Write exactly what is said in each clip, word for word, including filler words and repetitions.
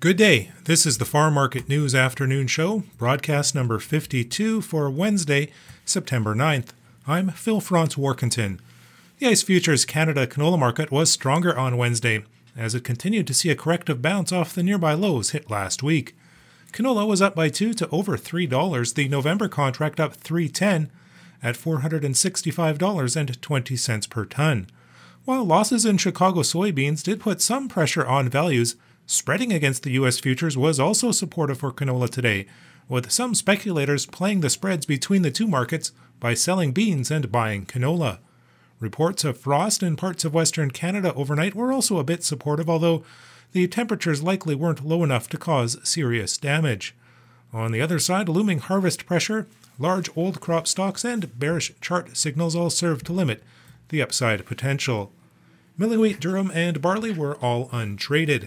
Good day. This is the Farm Market News Afternoon Show, broadcast number fifty-two for Wednesday, September ninth. I'm Phil Franz Warkentin. The ICE Futures Canada canola market was stronger on Wednesday, as it continued to see a corrective bounce off the nearby lows hit last week. Canola was up by two to over three dollars, the November contract up three dollars and ten cents at four hundred sixty-five dollars and twenty cents per ton. While losses in Chicago soybeans did put some pressure on values, spreading against the U S futures was also supportive for canola today, with some speculators playing the spreads between the two markets by selling beans and buying canola. Reports of frost in parts of Western Canada overnight were also a bit supportive, although the temperatures likely weren't low enough to cause serious damage. On the other side, looming harvest pressure, large old crop stocks, and bearish chart signals all served to limit the upside potential. Milling wheat, durum, and barley were all untraded.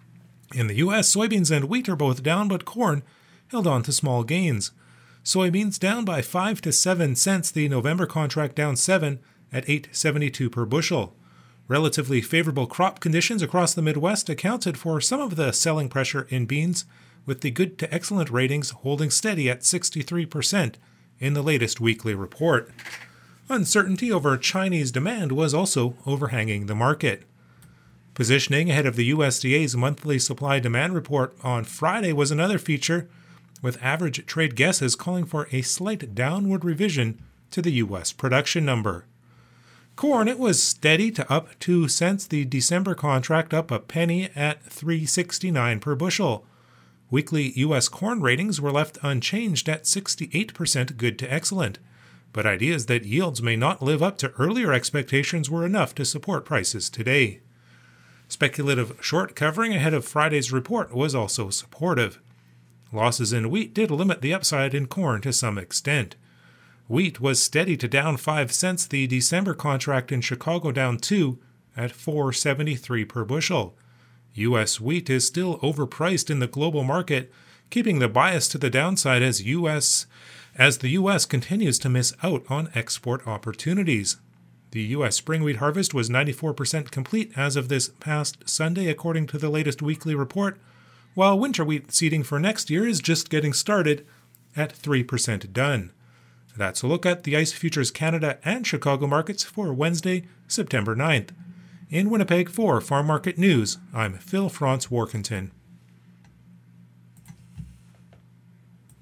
In the U S, soybeans and wheat are both down, but corn held on to small gains. Soybeans down by five to seven cents, the November contract down seven at eight seventy-two per bushel. Relatively favorable crop conditions across the Midwest accounted for some of the selling pressure in beans, with the good to excellent ratings holding steady at sixty-three percent in the latest weekly report. Uncertainty over Chinese demand was also overhanging the market. Positioning ahead of the U S D A's monthly supply-demand report on Friday was another feature, with average trade guesses calling for a slight downward revision to the U S production number. Corn, it was steady to up two cents, the December contract up a penny at three sixty-nine per bushel. Weekly U S corn ratings were left unchanged at sixty-eight percent good to excellent, but ideas that yields may not live up to earlier expectations were enough to support prices today. Speculative short covering ahead of Friday's report was also supportive. Losses in wheat did limit the upside in corn to some extent. Wheat was steady to down five cents, the December contract in Chicago down two at four seventy-three per bushel. U S wheat is still overpriced in the global market, keeping the bias to the downside as U S as the U S continues to miss out on export opportunities. The U S spring wheat harvest was ninety-four percent complete as of this past Sunday, according to the latest weekly report, while winter wheat seeding for next year is just getting started at three percent done. That's a look at the ICE Futures Canada and Chicago markets for Wednesday, September ninth. In Winnipeg for Farm Market News, I'm Phil Franz Warkentin.